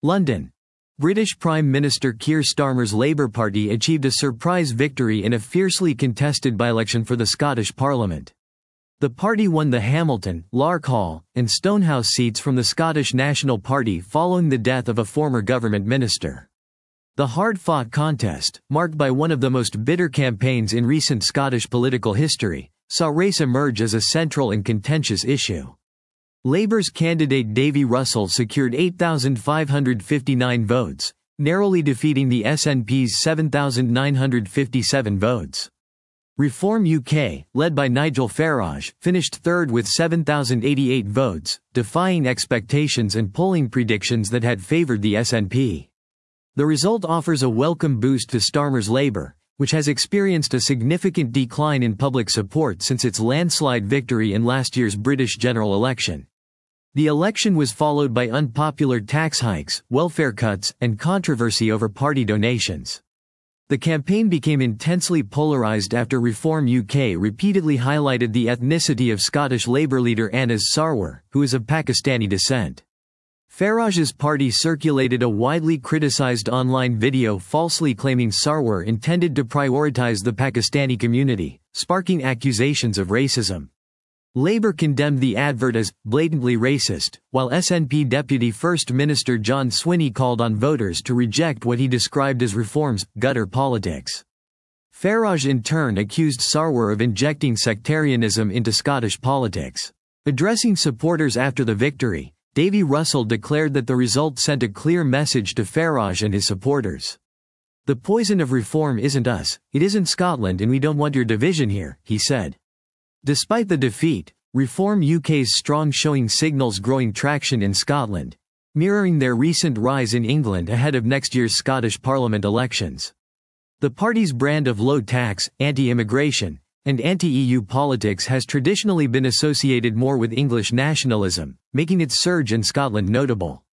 London. British Prime Minister Keir Starmer's Labour Party achieved a surprise victory in a fiercely contested by-election for the Scottish Parliament. The party won the Hamilton, Lark Hall, and Stonehouse seats from the Scottish National Party following the death of a former government minister. The hard-fought contest, marked by one of the most bitter campaigns in recent Scottish political history, saw race emerge as a central and contentious issue. Labour's candidate Davy Russell secured 8,559 votes, narrowly defeating the SNP's 7,957 votes. Reform UK, led by Nigel Farage, finished third with 7,088 votes, defying expectations and polling predictions that had favoured the SNP. The result offers a welcome boost to Starmer's Labour, which has experienced a significant decline in public support since its landslide victory in last year's British general election. The election was followed by unpopular tax hikes, welfare cuts, and controversy over party donations. The campaign became intensely polarised after Reform UK repeatedly highlighted the ethnicity of Scottish Labour leader Anas Sarwar, who is of Pakistani descent. Farage's party circulated a widely criticised online video falsely claiming Sarwar intended to prioritise the Pakistani community, sparking accusations of racism. Labour condemned the advert as blatantly racist, while SNP Deputy First Minister John Swinney called on voters to reject what he described as Reform's gutter politics. Farage in turn accused Sarwar of injecting sectarianism into Scottish politics. Addressing supporters after the victory, Davy Russell declared that the result sent a clear message to Farage and his supporters. "The poison of reform isn't us, it isn't Scotland, and we don't want your division here," he said. Despite the defeat, Reform UK's strong showing signals growing traction in Scotland, mirroring their recent rise in England ahead of next year's Scottish Parliament elections. The party's brand of low tax, anti-immigration, and anti-EU politics has traditionally been associated more with English nationalism, making its surge in Scotland notable.